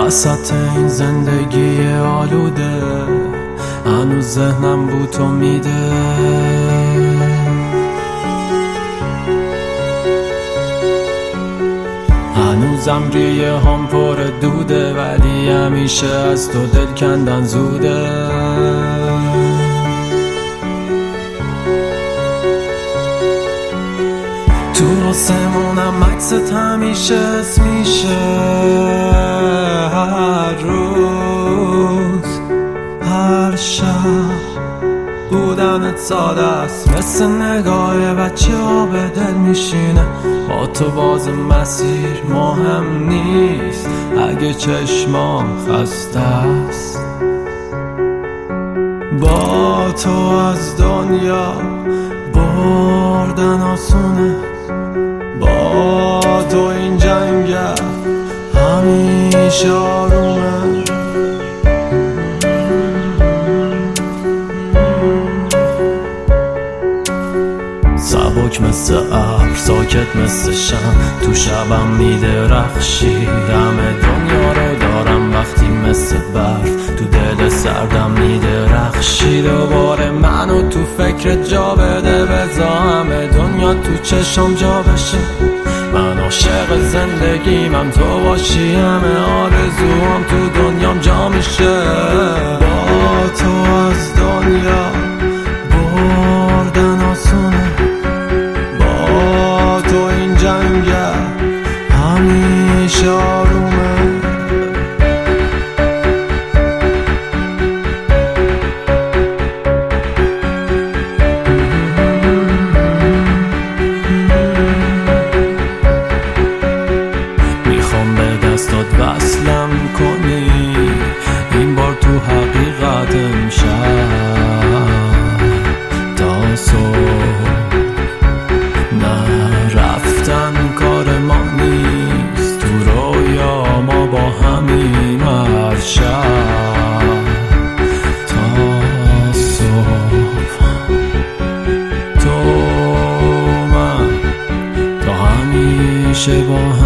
وسط این زندگی آلوده هنوز ذهنم بود تو میده. هنوزم ریه هم پر دوده ولی همیشه از تو دل کندن زوده. تو آسمونم عکست همیشه اسم میشه، هر روز هر شب بودنت ساده است مثل نگاه بچه ها به دل میشینه. با تو باز مسیر مهم نیست اگه چشمام خسته است. با تو از دنیا بردن آسونه، با تو این جنگ همیشه آرومه. سبک مثل ابر ساکت مثل شم تو شبم میدرخشی. همه دنیا رو دارم وقتی مثل برف تو دل سردم میدرخشی. دوباره منو تو فکر جا بده بذار همه دنیا تو چشم جا بشه. من عاشق زندگیم تو باشی، همه آرزوام تو دنیام جا میشه. با تو از دنیا بردن آسونه، با تو این جنگ همیشه آرومه. میخوام به دستات وصلم کنی این بار تو حقیقت امشب تا صبح. نه رفتن کار ما نیست، تو رویا ما با همیم هر شب تا صبح. تو من تا همیشه با هم